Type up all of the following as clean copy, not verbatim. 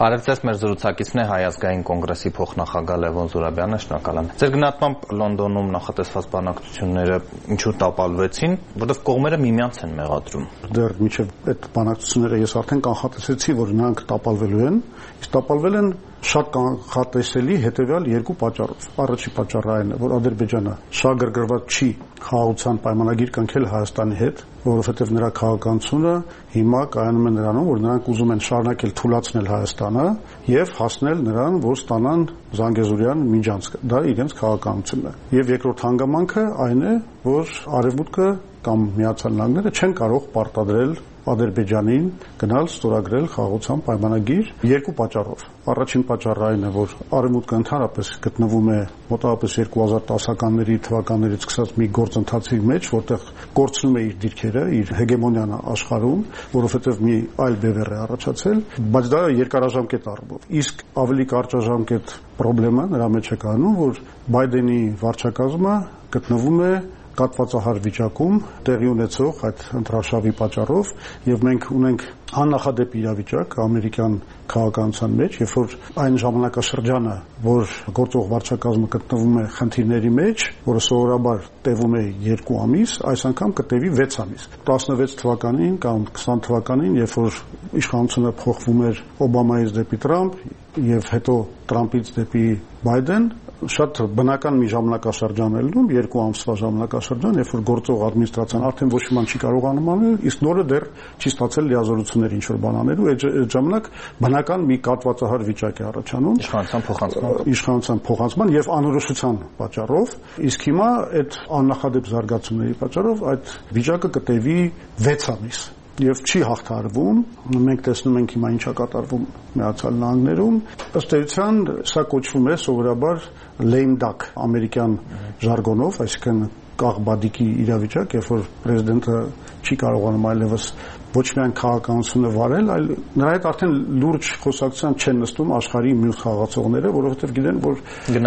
Բարևձեզ, մեր զրուցակիցն է Հայ ազգային կոնգրեսի փոխնախագահ Լևոն Զուրաբյանը, շնորհակալ եմ։ Ձեր գնահատմամբ Լոնդոնում նախատեսված բանակցությունները ինչու տապալվեցին, որովհետև կողմերը միմյանց են մեղադրում։ Դեռ մինչև այդ բանակցությունները ես արդեն կանխատեսեցի, որ նրանք տապալվելու են, իսկ տապալվել են շատ կանխատեսելի հետևյալ երկու պատճառով։ Առաջին պատճառը այն է, որ Ադրբեջանը շատ գրգռված չի խաղաղության պայմանագիր կնքել Հայաստանի հետ, որովհետև նրա քաղաքականությունը հիմա կայանում է նրանում, որ նրանք ուզում են շարունակել թուլացնել Հայաստանը եւ հասնել նրան, որ ստանան Զանգեզուրյան միջանցք։ Դա իրենց քաղաքականությունն է։ Եվ երկրորդ հանգամանքը այն է, որ Արևմուտքը կամ Միացյալ Նահանգները չեն կարող պարտադրել Ադրբեջանին գնալ ստորագրել խաղաղության պայմանագիր երկու պատճառով։ Առաջին պատճառը այն է, որ Արևմուտքը ընդհանրապես գտնվում է մոտավորապես 2010-ականների թվականներից սկսած մի գործընթացի մեջ, որտեղ կորցնում է իր դիրքերը, իր հեգեմոնիան աշխարհում, որովհետև մի այլ բևեռ է առաջացել, բայց դա երկարաժամկետ առումով։ Իսկ ավելի կարճաժամկետ խնդրեմը նրա մեջ է կանում, որ Բայդենի վարչակազմը գտնվում է կատվածահար վիճակում տեղի ունեցող այդ ընտրարշավի պատճառով եւ մենք ունենք աննախադեպ իրավիճակ ամերիկյան քաղաքականության մեջ, երբ որ այն ժամանակաշրջանը, որ գործող վարչակազմը գտնվում է խնդիրների մեջ, որը սովորաբար տևում է 2 ամիս, այս անգամ կտևի 6 ամիս։ 16 թվականին կամ 20 թվականին, երբ որ իշխանությունը փոխվում էր Օբամայից դեպի Տրամփ եւ հետո Տրամփից դեպի Բայդեն, շատ բնական մի ժամանակաշրջան է լինում, 2 ամսվա ժամանակաշրջան, երբ որ գործող ադմինիստրացիան արդեն ոչ մի բան չի կարողանում անել, իսկ նորը դեռ չի ստացել լիազորություններ ինչ որ բան անելու, այդ ժամանակ բնական մի կատվածահար վիճակ է առաջանում իշխանության փոխանցման եւ անորոշության պատճառով, իսկ հիմա այդ աննախադեպ զարգացումների պատճառով այդ վիճակը կտևի 6 ամիս։ Եվ չի հաղթարվում, մենք տեսնում ենք հիմա ինչա կատարվում Միացյալ Նահանգներում, ըստ էության սա կոչվում է սովորաբար lame duck ամերիկյան ժարգոնով, այսինքն կաղբադիկի իրավիճակ, երբ որ պրեզիդենտը չի կարողանում այլևս ոչ միայն քաղաքականությունը վարել, այլ նրա հետ արդեն լուրջ խոսակցության չեն նստում աշխարհի մյուս խաղացողները, որովհետև գիտեն, որ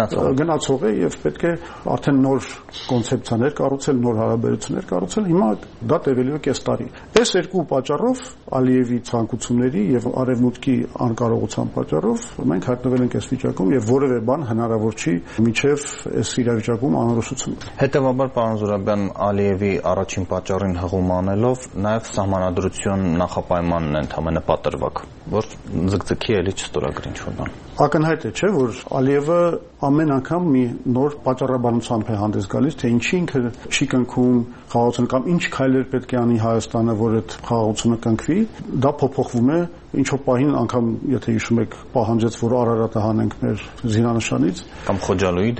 գնացող է եւ պետք է արդեն նոր կոնցեպցիաներ կառուցել, նոր հարաբերություններ կառուցել։ Հիմա դա տևելու է կես տարի։ Այս երկու պատճառով Ալիևի ցանկությունների եւ Արևմուտքի անկարողության պատճառով մենք հայտնվել ենք այս վիճակում եւ որևէ բան հնարավոր չի միջև այս իրավիճակում անորոշություն։ Հետևաբար, պարոն Զուրաբյան, Ալիևի առաջին պատճառին հղում անելով նաեւ սահմանադրություն նախապայմանն է ընդհանրապես պատրվակ, որ ձգձգի էլի չստորագրի ինչ-որ բան։ Ակնհայտ է, չէ, որ Ալիևը ամեն անգամ մի նոր պատճառաբանությամբ է հանդես գալիս, թե ինչի ինքը չի կնքում խաղաղությունը կամ ինչ քայլեր պետք է անի Հայաստանը, որ այդ խաղաղությունը կնքվի, դա փոփոխվում է ինչով պահին անգամ, եթե հիշում եք, պահանջեց, որ Արարատը հանենք մեր զինանշանից, կամ Խոջալույի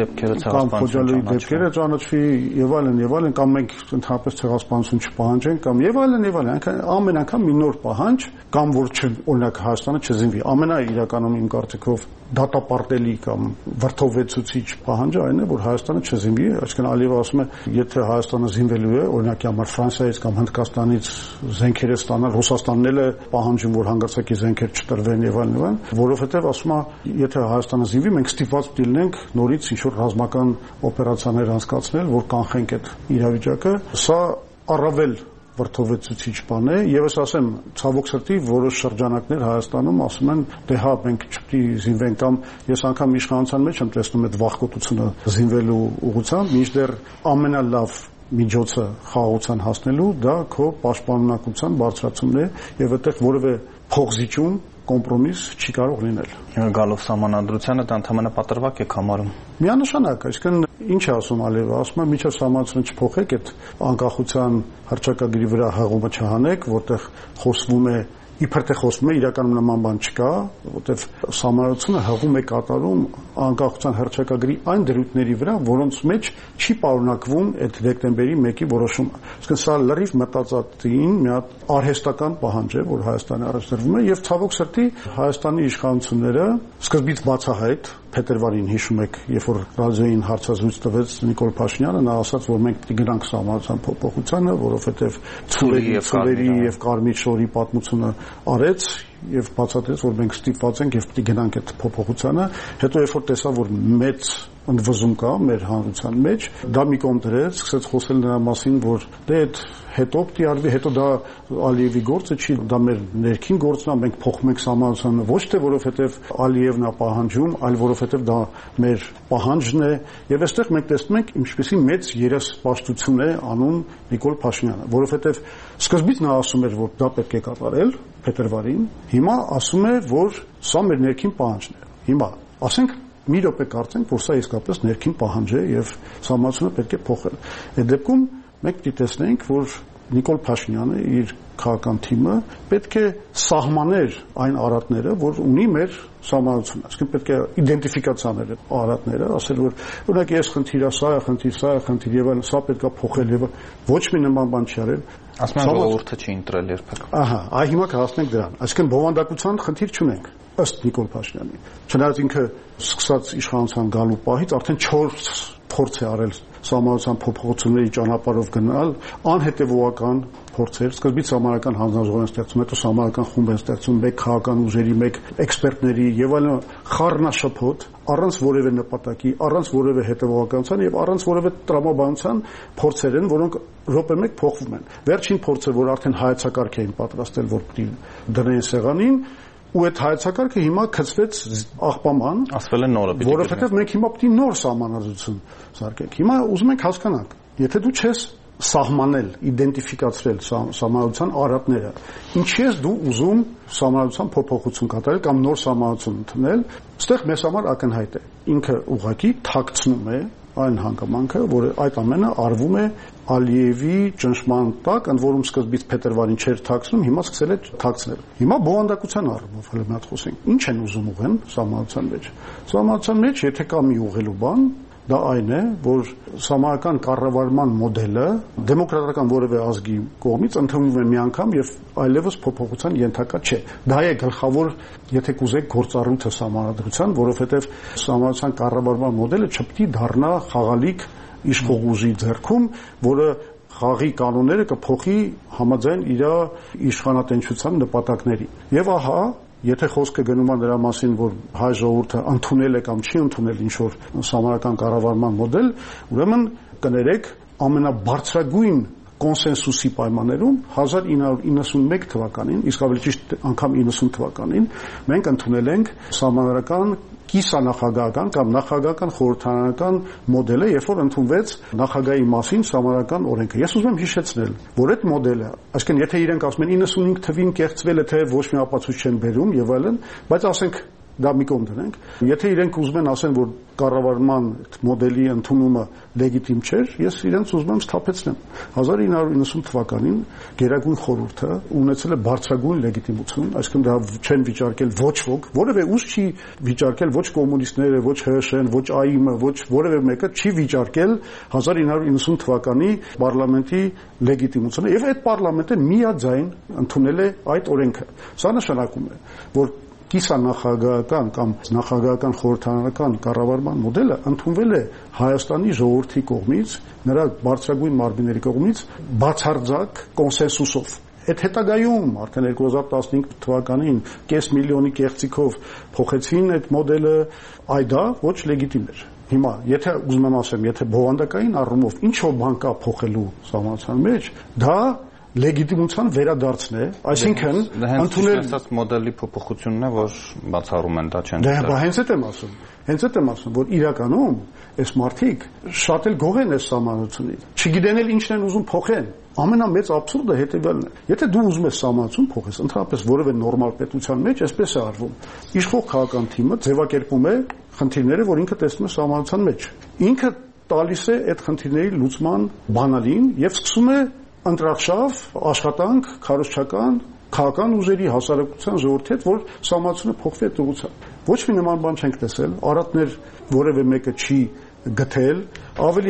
դեպքերը ճանաչվի եւ այլն, կամ մենք ընդհանրապես ցեղասպանություն չպահանջենք, կամ եւ այլն, ամեն անգամ մի նոր պահանջ, կամ որ օրինակ Հայաստանը չզինվի։ Ամենաիրականում իմ կարծիքով դատապարտելի կամ վրդովեցուցիչ պահանջը այն է, որ Հայաստանը չզինվի, այսինքն Ալիևը ասում է, եթե Հայաստանը զինվելու է, օրինակի համար Ֆրանսիայից կամ Հնդկաստանից զենքեր ստանալ, Ռուսաստանն էլ է պահանջում, որ հանգարցակի զենքեր չտրվեն եւ այլն, որովհետեւ ասում է, եթե Հայաստանը զինվի, մենք ստիպված լինենք նորից ինչ-որ ռազմական օպերացիաներ անցկացնել, որ կանխենք այդ իրավիճակը։ Սա առավել վրդովեցուցիչ բան է եւ ես ասեմ ցավոք սրտի որոշ շրջանակներ Հայաստանում ասում են դե հա մենք չպետք է զինվենք կամ ես անգամ իշխանության մեջ եմ տեսնում այդ վախկոտությունը զինվելու ուղղությամբ մինչդեռ ամենալավ միջոցը խաղաղության հասնելու դա քո պաշտպանունակության բարձրացումն է եւ այդտեղ որևէ փողզիջում կոմպրոմիս չի կարող լինել։ Հիմա գալով սահմանադրությանը դա ընդհանրապես պատրվակ է համարում։ Միանշանակ, այսինքն ինչ է ասում Ալիևը, ասում է միջև սահմանադրությունը չփոխեք, այդ անկախության հռչակագրի վրա հղումը չհանեք, որտեղ խոսվում է իբր թե խոսվում է իրականում նման բան չկա, որտեղ սահմանադրությունը հղում է կատարում անկախության հռչակագրի այն դրույթների վրա, որոնց մեջ չի պարունակվում այդ դեկտեմբերի 1-ի որոշումը։ Իսկ սա լրիվ մտածածին մի հատ արհեստական պահանջ է, որ Հայաստանի առաջ դրվում է եւ ցավոք սրտի Հայաստանի իշխանությունները սկզբից բացահայտ փետրվարին հիշում եք, երբ որ ռադիոյին հարցազրույց տվեց Նիկոլ Փաշինյանը, նա ասաց, որ մենք պետք է գնանք սահմանադրության փոփոխությանը, որովհետև ցուլերի եւ կարմիր շորի պատմությունը արեց եւ բացատրեց, որ մենք ստիպված ենք եւ պետք է գնանք այդ փոփոխությանը, հետո երբ որ տեսա, որ մեծ ընդվզում կա մեր հանրության մեջ, դա մի կողմ դրեց, սկսեց խոսել նրա մասին, որ դե այդ հետո պիտի արվի, հետո դա Ալիևի գործը չի, դա մեր ներքին գործն է, մենք փոխում ենք սահմանությունը ոչ թե որովհետեւ Ալիևն է պահանջում, այլ որովհետեւ դա մեր պահանջն է, եւ այստեղ մենք տեսնում ենք ինչպեսի մեծ երեսպաշտություն է անում Նիկոլ Փաշինյանը, որովհետեւ սկզբից նա ասում էր, որ դա պետք է կատարել փետրվարին, հիմա ասում է, որ սա մեր ներքին պահանջն է։ Հիմա ասենք մի րոպե կարծենք, որ սա իսկապես ներքին պահանջ է եւ սահմանությունը պետք է փոխել։ Այդ դեպքում մենք պիտի տեսնենք, որ Նիկոլ Փաշինյանը իր քաղաքական թիմը պետք է սահմաներ այն արատները, որ ունի մեր սահմանությունը։ Այսինքն պետք է իդենտիֆիկացիաներ արատները, ասել որ օրինակ ես խնդիր, սա է խնդիր, սա է խնդիր եւ այլն, սա պետք է փոխել եւ ոչ մի նման բան չի արել։ Ասում են ժողովուրդը չի ընտրել երբեք։ Ահա, այ հիմա կհասնենք դրան։ Այսինքն բովանդակության խնդիր չունենք ըստ Նիկոլ Փաշինյանի։ Չնայած ինքը սկսած իշխանության գալու պահից արդեն 4 փորձ է արել սահմանության փոփոխությունների ճանապարհով գնալ, անհետևողական փորձեր, սկզբից սահմանական հանձնաժողով են ստեղծում, հետո սահմանական խումբ են ստեղծում, մեկ քաղաքական ուժերի, մեկ էքսպերտների եւ այլն խառնաշփոթ, առանց որևէ նպատակի, առանց որևէ հետևողականության եւ առանց որևէ տրամաբանության փորձեր են, որոնք րոպե մեկ փոխվում են։ Վերջին փորձը, որ արդեն հայեցակարգ էին պատրաստել, որ պիտի դրեն սեղանին, ու այդ հայեցակարգը հիմա գծվեց աղբաման, ասվել է նորը պիտի, որովհետեւ մենք հիմա պիտի նոր սահմանադրություն սարքենք։ Հիմա ուզում ենք հասկանանք, եթե դու չես սահմանել, իդենտիֆիկացրել սահմանության արատները, ինչի ես դու ուզում սահմանության փոփոխություն կատարել կամ նոր սահմանություն ընդունել, այստեղ մեզ համար ակնհայտ է։ Ինքը ուղղակի թաքցնում է այն հանգամանքը, որ այդ ամենը արվում է Ալիևի ճնշման տակ, ընդ որում սկզբից փետրվարին չէր թաքցնում, հիմա սկսել է թաքցնել։ Հիմա բովանդակության առումով հələ մի հատ խոսենք։ Ինչ են ուզում ուղղեն սահմանության մեջ։ Սահմանության մեջ եթե կա մի ուղղելու բան, դա այն է, որ սահմանական կառավարման մոդելը դեմոկրատական որևէ ազգի կողմից ընդունվում է մի անգամ եւ այլևս փոփոխության ենթակա չէ։ Դա է գլխավոր, եթե կուզեք, գործառույթը սահմանադրության, որովհետեւ սահմանության կառավարման մոդելը չպետք է դառնա խաղալիք իշխող ուժի ձեռքում, որը խաղի կանոնները կփոխի համաձայն իր իշխանատենչության նպատակների։ Եվ ահա եթե խոսքը գնում է նրա մասին, որ հայ ժողովուրդը ընդունել է կամ չի ընդունել ինչ-որ սահմանական կառավարման մոդել, ուրեմն կներեք ամենաբարձրագույն կոնսենսուսի պայմաններում 1991 թվականին, իսկ ավելի ճիշտ անգամ 90 թվականին, մենք ընդունել ենք սահմանադրական կիսանախագահական կամ նախագահական խորհրդարանական մոդելը, երբ որ ընդունվեց նախագահի մասին սահմանադրական օրենքը։ Ես ուզում եմ հիշեցնել, որ այդ մոդելը, այսինքն եթե իրենք ասում են 95 թվին կեղծվել է, թե ոչ մի ապացույց չեն բերում եւ այլն, բայց ասենք դա մի կողմ դնենք, եթե իրենք ուզում են ասեն, որ կառավարման մոդելի ընդունումը լեգիտիմ չէր, ես իրենց ուզում եմ սթափեցնեմ։ 1990 թվականին Գերագույն խորհուրդը ունեցել է բարձրագույն լեգիտիմություն, այսինքն դա չեն վիճարկել ոչ ոք, որևէ ուժ չի վիճարկել, ոչ կոմունիստները, ոչ ՀՀՇ-ն, ոչ ԱԻՄ-ը, ոչ որևէ մեկը չի վիճարկել 1990 թվականի պարլամենտի լեգիտիմությունը, եւ այդ պարլամենտը միաձայն ընդունել է այդ օրենքը։ Սա նշանակում է, որ կիսանախագահական կամ նախագահական խորհրդարանական կառավարման մոդելը ընդունվել է Հայաստանի ժողովրդի կողմից, նրա բարձրագույն մարմինների կողմից բացարձակ կոնսենսուսով։ Այդ հետագայում արդեն 2015 թվականին կես միլիոնի կեղծիքով փոխեցին այդ մոդելը, այ դա ոչ լեգիտիմ էր։ Հիմա, եթե ուզում եմ ասեմ, եթե բովանդակային առումով ինչ-որ բան կա փոխելու սահմանության մեջ, դա լեգիտիմության վերադարձն է, այսինքն ընդունել ասած մոդելի փոփոխությունն է, որ բացառում են, դա չեն։ Դա հենց այդ եմ ասում, որ իրականում այս մարդիկ շատ էլ գող են այս սահմանությունից, չգիտեն էլ ինչն են ուզում փոխեն։ Ամենամեծ աբսուրդը հետևյալն է. եթե դու ուզում ես սահմանություն փոխես, ընդհանրապես որևէ նորմալ պետության մեջ այսպես է արվում։ Իշխող քաղաքական թիմը ձևակերպում է խնդիրները, որ ինքը տեսնում է սահմանության մեջ։ Ինքը տալիս է այդ խնդիրների լուծման բանալին եւ սկսում է ընտրախշավ աշխատանք քարոզչական քաղաքական ուժերի հասարակության ժողովրդի հետ, որ սահմանությունը փոխվի այդ ուղղությամբ։ Ոչ մի նման բան չենք տեսել, արատներ որևէ մեկը չի գտել, ավելին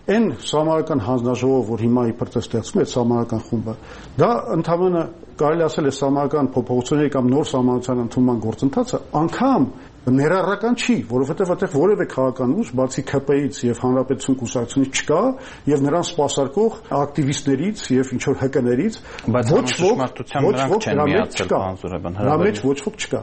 Այն սահմանական հանձնաժողով, որ հիմա իբր ստեղծվում է, սահմանական խումբը, դա ընդհանրապես կարելի ասել է սահմանական փոփոխությունների կամ նոր սահմանության ընդունման գործընթացը անգամ ներառական չի, որովհետև այդտեղ որևէ քաղաքական ուժ, բացի ԿՊ-ից եւ Հանրապետություն կուսակցությունից չկա եւ նրան սպասարկող ակտիվիստներից եւ ինչ որ ՀԿ-ներից ոչ ոք չկա։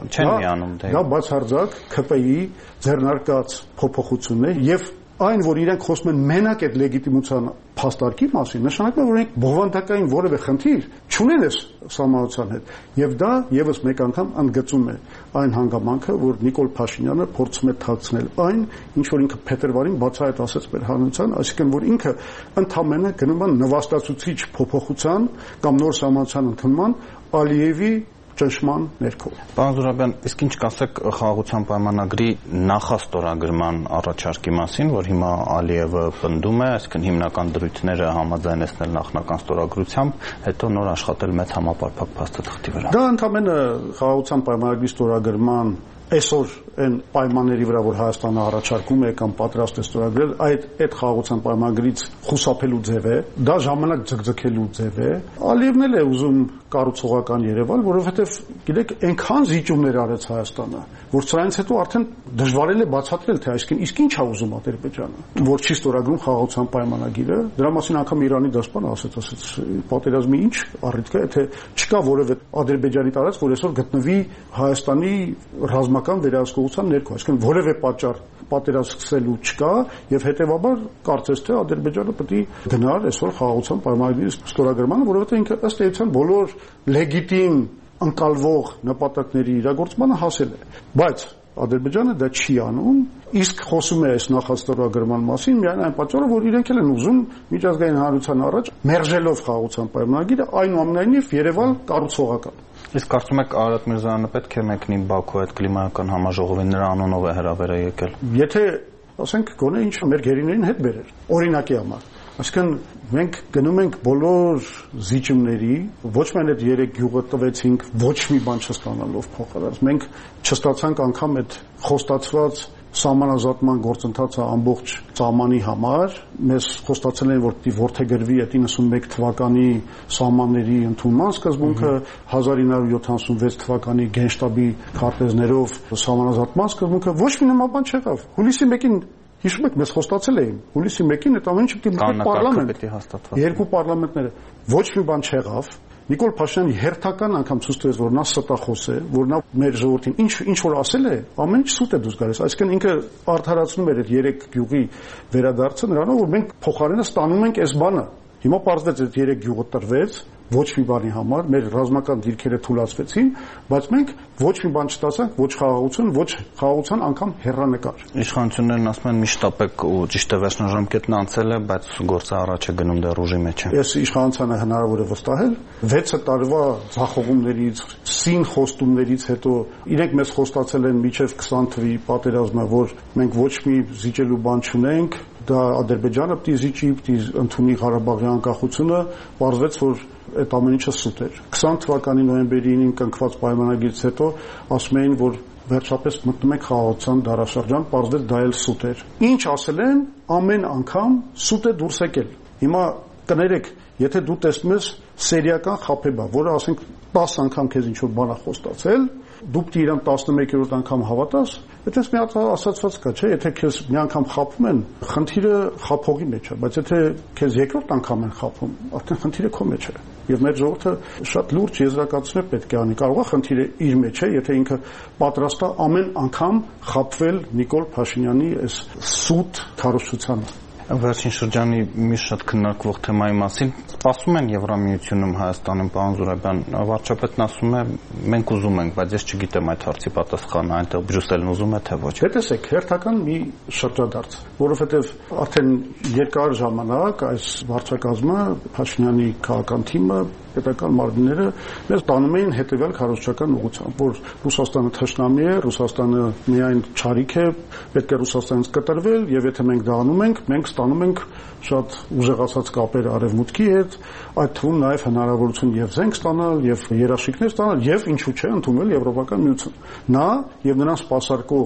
Դա բացարձակ ԿՊ-ի ձեռնարկած փոփոխությունն է եւ այն, որ իրենք խոսում են մենակ այդ լեգիտիմության փաստարկի մասին, նշանակում է, որ իրենք բովանդակային որևէ խնդիր չունեն այս սահմանության հետ։ Եվ դա եւս մեկ անգամ ընդգծում է այն հանգամանքը, որ Նիկոլ Փաշինյանը փորձում է թաքցնել այն, ինչ որ ինքը փետրվարին բացահայտ ասաց մեր հանրության, այսինքն որ ինքը ընդամենը գնում է նվաստացուցիչ փոփոխության կամ նոր սահմանության ընդունման Ալիևի ճնշման ներքո։ Պարոն Զուրաբյան, իսկ ինչ կասեք խաղաղության պայմանագրի նախաստորագրման առաջարկի մասին, որ հիմա Ալիևը պնդում է, այսինքն հիմնական դրույթները համաձայնեցնել նախնական ստորագրությամբ, հետո նոր աշխատել մեծ համապարփակ փաստաթղթի վրա։ Դա ընդամենը խաղաղության պայմանագրի ստորագրման այսօր այն պայմանների վրա, որ Հայաստանը առաջարկում է կամ պատրաստ է ստորագրել, այդ խաղաղության պայմանագրից խուսափելու ձև է, դա ժամանակ ձգձգելու ձև է։ Ալիևն էլ է ուզում կառուցողական Երևան, որովհետև գիտեք, այնքան զիջումներ արեց Հայաստանը, որ սրանից հետո արդեն դժվարել է բացատրել, թե այսինքն իսկ ինչ է ուզում Ադրբեջանը, որ չի ստորագրում խաղաղության պայմանագիրը։ Դրա մասին անգամ Իրանի դեսպանը ասաց, պատերազմի ինչ առիթ կա, եթե չկա որևէ Ադրբեջանի տարածք, որ այսօր գտնվի Հայաստանի ռազմական վերահսկողության ներքո, այսինքն որևէ պատճառ պատերազմ սկսելու չկա եւ հետեւաբար կարծես թե Ադրբեջանը պետք է գնար այսօր խաղաղության պայմանագրի ստորագրմանը, որովհետեւ ինքը ըստ էության բոլոր լեգիտիմ ընկալվող նպատակների իրագործմանը հասել է, բայց Ադրբեջանը դա չի անում, իսկ խոսում է այս նախաստորագրման մասին միայն այն պատճառով, որ իրենք էլ են ուզում միջազգային հանրության առաջ մերժելով խաղաղության պայմանագիրը այնուամենայնիվ Երևան կառուցողական։ Իսկ կարծում եք Արարատ Միրզոյանը պետք է մեկնի Բաքու այդ կլիմայական համաժողովին, նրա անունով է հրավերը եկել։ Եթե ասենք գոնե ինչ մեր գերիներին հետ բերեր, օրինակի համար, այսինքն մենք գնում ենք բոլոր զիջումների, ոչ միայն այդ 3 գյուղը տվեցինք, ոչ մի բան չստանալով փոխարեն, մենք չստացանք անգամ այդ խոստացված սահմանազատման գործընթացը ամբողջ սահմանի համար, մեզ խոստացել են, որ պիտի որդեգրվի այդ 91 թվականի սահմանների ընդունման սկզբունքը, 1976 թվականի գենշտաբի քարտեզներով սահմանազատման սկզբունքը, ոչ մի նման բան չեղավ։ Հուլիսի 1-ին հիշում եք, մեզ խոստացել էին, հուլիսի 1-ին այդ ամենը պիտի մտնի պարլամենտ, երկու պարլամենտները, ոչ մի բան չեղավ։ Նիկոլ Փաշինյանի հերթական անգամ ցույց տվեց, որ նա ստախոս է, որ նա մեր ժողովրդին ինչ որ ասել է, ամեն ինչ սուտ է դուրս գալիս։ Այսինքն ինքը արդարացնում էր այդ 3 գյուղի վերադարձը նրանով, որ մենք փոխարենը ստանում ենք այս բանը։ Հիմա պարզվեց այդ 3 գյուղը տրվեց ոչ մի բանի համար, մեր ռազմական դիրքերը թուլացվեցին, բայց մենք ոչ մի բան չստացանք, ոչ խաղաղություն, ոչ խաղաղության անգամ հեռանկար։ Իշխանություններն ասում են միշտ ապեք ու ճիշտ է վերջնաժամկետն անցել է, բայց գործը առաջ է գնում դեռ ուժի մեջ է։ Այս իշխանությանը հնարավոր է վստահել 6 տարվա ձախողումներից, սին խոստումներից հետո իրենք մեզ խոստացել են մինչև 20 թվականի պատերազմը, որ մենք ոչ մի զիջելու բան չունենք, դա Ադրբեջանը պիտի զիջի, պիտի ընդունի Ղարաբաղի անկախությունը, պարզվեց, որ այդ ամեն ինչը սուտ էր։ 20 թվականի նոյեմբերի 9-ին կնքված պայմանագիրից հետո ասում էին, որ վերջապես մտնում ենք խաղաղության դարաշրջան, պարզվեց դա էլ սուտ էր։ Ինչ ասել են, ամեն անգամ սուտ է դուրս եկել։ Հիմա կներեք, եթե դու տեսնում ես սերիական խաբեբա, որը ասենք 10 անգամ քեզ ինչ որ բան է խոստացել, դու պիտի իրան 11-րդ անգամ հավատաս, այդպես մի հատ ասացված կա, չէ՞, եթե քեզ մի անգամ խաբում են, խնդիրը խաբողի մեջ է, բայց եթե քեզ երկրորդ անգամ են խաբում, արդեն խնդիրը քո մեջ է։ Եվ մեր ժողովուրդը շատ լուրջ եզրակացություն պետք է անի, կարող է խնդիրը իր մեջ է, եթե ինքը պատրաստ է ամեն անգամ խաբվել Նիկոլ Փաշինյանի այս սուտ քարոզչությանը։ Վերջին շրջանի մի շատ քննարկվող թեմայի մասին սպասում են Եվրամիությունում Հայաստանում, պարոն Զուրաբյան, վարչապետն ասում է մենք ուզում ենք, բայց ես չգիտեմ այդ հարցի պատասխանը, այնտեղ Բրյուսելն ուզում է թե ոչ։ Տեսեք, հերթական մի շրջադարձ, որովհետև արդեն երկար ժամանակ այս վարչակազմը, Փաշինյանի քաղաքական թիմը, պետական մարմինները մեզ տանում էին հետևյալ քարոզչական ուղղությամբ, որ Ռուսաստանը թշնամի է, Ռուսաստանը միայն չարիք է, պետք է Ռուսաստանից կտրվել, եւ եթե մենք դա անում ենք, մենք ստանում ենք շատ ուժեղացած կապեր արևմուտքի հետ, այդ թվում նաեւ հնարավորություն եւ զենք ստանալ, եւ երաշխիքներ ստանալ, եւ ինչու՞ չէ ընդունել Եվրոպական միություն։ Նա եւ նրան սպասարկող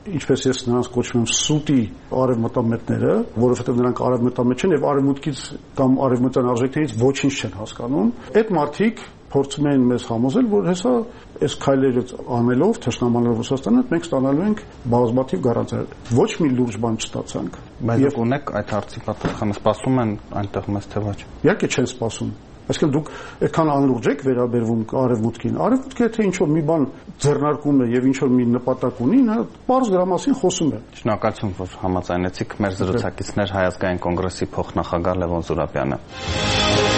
ինչպես ես նրանց կոչում եմ սուտի արևմտամետները, որովհետև նրանք արևմտամետ չեն եւ արևմուտքից կամ արևմտյան արժեքներից ոչինչ չեն հասկանում, այդ մարդիկ փորձում են մեզ համոզել, որ հեսա այս քայլերը անելով, թշնամանալով Ռուսաստանը, մենք ստանալու ենք բազմաթիվ գարանտիներ։ Ոչ մի լուրջ բան չստացանք։ Բայց ունեք այդ հարցի պատասխանը, սպասում են այնտեղ մեզ թե ոչ։ Իհարկե չեն սպասում։ Այսինքն դուք այդքան անլուրջ եք վերաբերվում արևմուտքին։ Արևմուտքը եթե ինչ-որ մի բան ձեռնարկում է եւ ինչ-որ մի նպատակ ունի, նա բարձ դրա մասին խոսում է։ Շնորհակալություն, որ համաձայնեցիք մեր զրուցակիցներ Հայ ազգային կոնգրեսի փոխնախագահ Լևոն Զուրաբյանը։